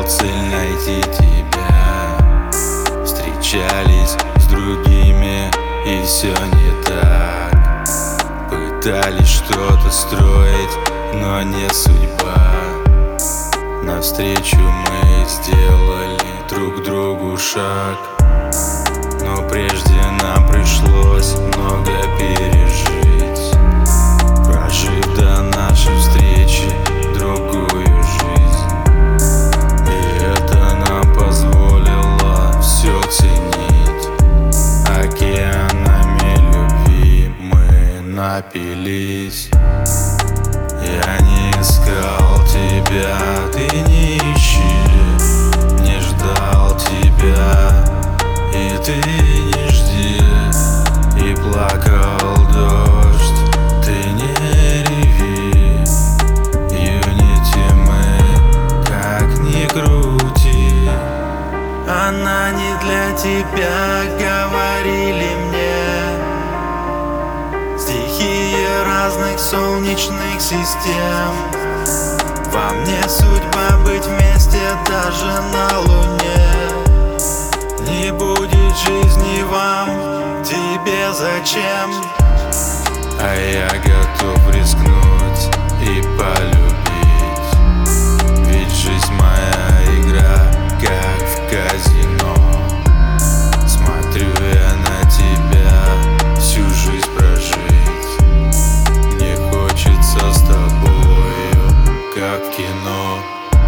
цель найти тебя. Встречались с другими, и все не так. Пытались что-то строить, но не судьба. Навстречу мы сделали друг другу шаг, но прежде нам пришлось много пережить, прожив до нашей встречи другую жизнь. И это нам позволило все ценить. Океанами любви мы напились. Я не искал тебя, ты не ищи, не ждал тебя, и ты не жди. И плакал дождь, ты не реви. Юнити мы, как ни крути. Она не для тебя, говорили мне стихии разных солнечных систем. Во мне судьба быть вместе даже на Луне. Не будет жизни вам, тебе зачем? А я готов рискнуть и полюбить, ведь жизнь моя игра, как в казино. Смотрю я на тебя, всю жизнь прожить. Мне хочется с тобою, как в кино.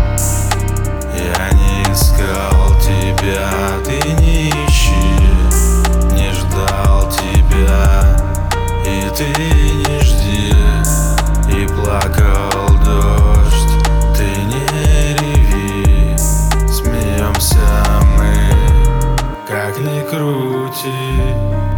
Я не искал тебя, ты не ищи, не ждал тебя, и ты не жди. И плакал дождь, ты не реви. Смеемся мы, как ни крути.